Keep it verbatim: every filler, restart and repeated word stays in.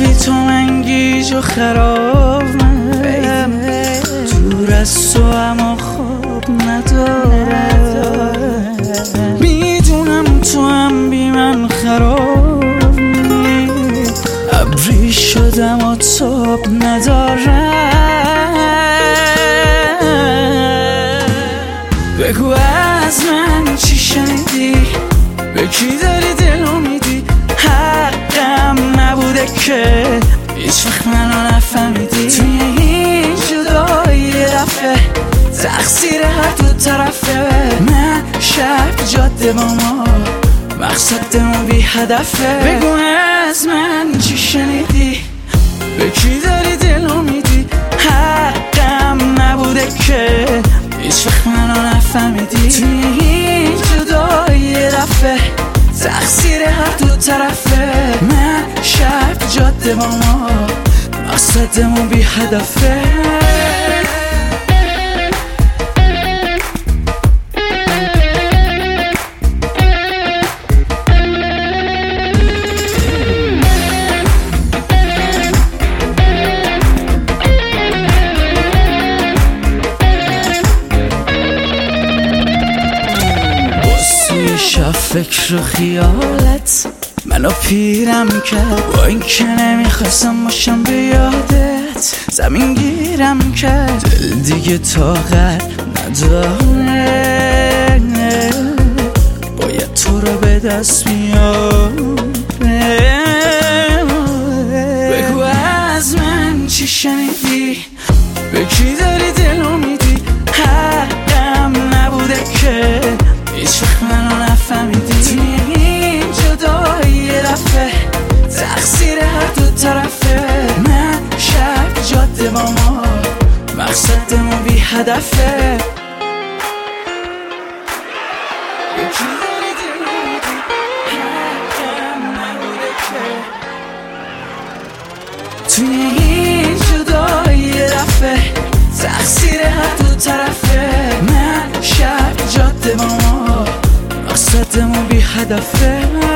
بی تو من گیج و خرابم، دور از تو اما خواب ندارم. میدونم تو هم بی من خرابی، ابری شدم و تاب ندارم. بگو از من چی شنیدی، به کی داری دلو میدی؟ حقم نبوده که هیچ وقت منو نفهمیدی. توی این جدایی یه دفعه تقصیر هر دو طرفه. من شب جاده با ما مقصدمون بی هدفه. بگو از من چی شنیدی، به کی داری دلو میدی؟ حقم نبوده که هیچ وقت منو نفهمیدی. توی این جدایی یه دفعه تقصیر هر دو طرفه. من شب جاده با ما مقصدمون بی هدفه. شب فکر و خیالت منو پیرم کرد، با این که نمیخواستم باشم به یادت. زمین گیرم کرد، دل دیگه طاقت نداره، باید تو رو به دست بیارم. بگو از من چی شنیدی، به کی داری دلو میدی؟ حقم نبوده که هیچ وقت منو نفهمیدی. توی این جدایی یه دفعه تقصیر هر دو طرفه. من شب جاده با ما مقصدمون بی هدفه. یکی داری دلو میدی، حقم نبوده که. توی این جدایی یه دفعه تقصیر هر دو طرفه. من شب جاده با ما مقصدمون بی هدفه.